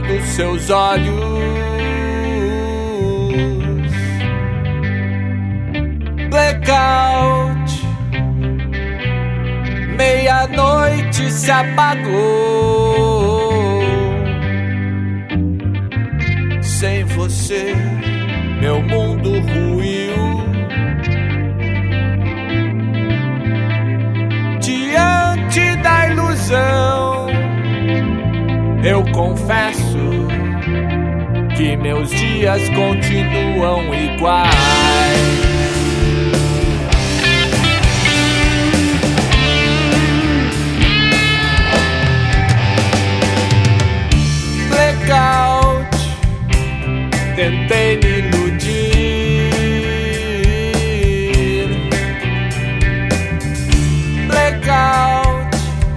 dos seus olhos. Blackout, meia-noite se apagou. Sem você, meu mundo ruiu. Diante da ilusão, eu confesso que meus dias continuam iguais. Blackout, tentei me iludir. Blackout,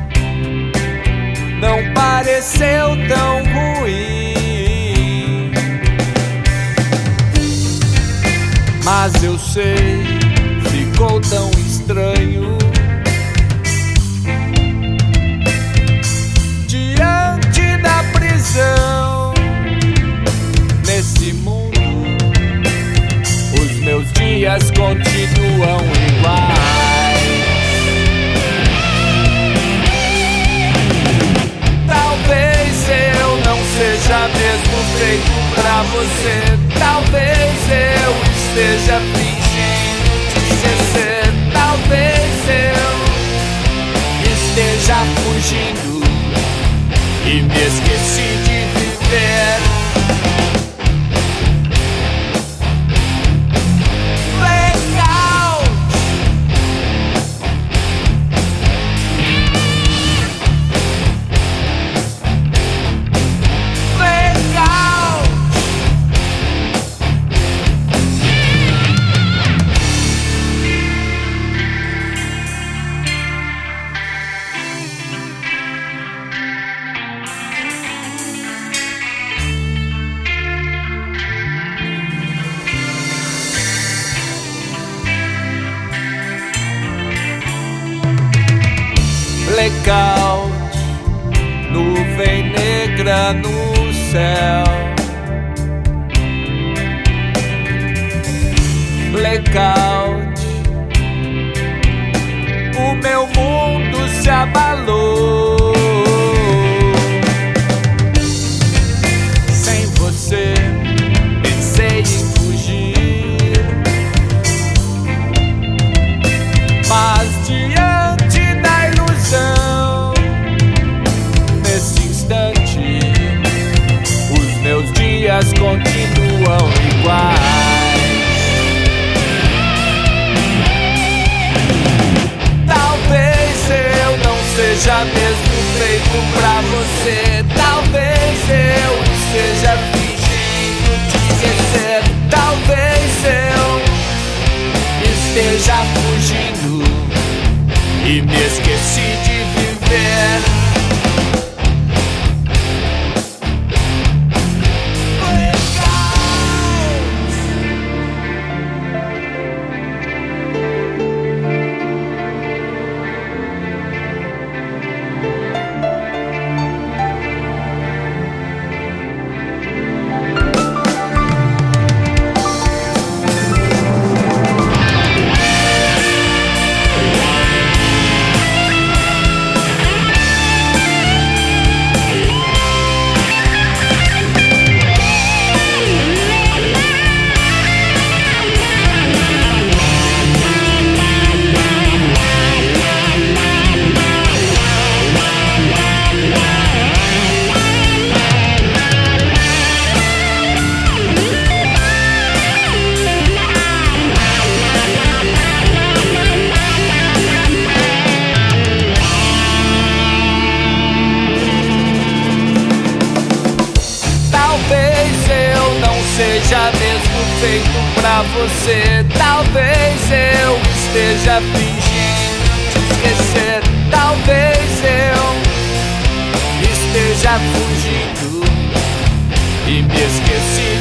não pareceu tão ruim, mas eu sei, ficou tão estranho. Diante da prisão, nesse mundo, os meus dias continuam iguais. Talvez eu não seja mesmo feito pra você. Talvez eu esteja fingindo te esquecer. Talvez eu esteja fugindo e me esqueci de viver. Blackout, nuvem negra no céu. Blackout, o meu mundo se abalou. Sem você, pensei em fugir, mas diante da ilusão, nesse instante, os meus dias continuam iguais. Talvez eu não seja mesmo feito pra você. Talvez eu esteja fingindo te esquecer. Talvez eu esteja fugindo e me esqueci de viver. Seja mesmo feito pra você. Talvez eu esteja fingindo te esquecer. Talvez eu esteja fugindo e me esqueci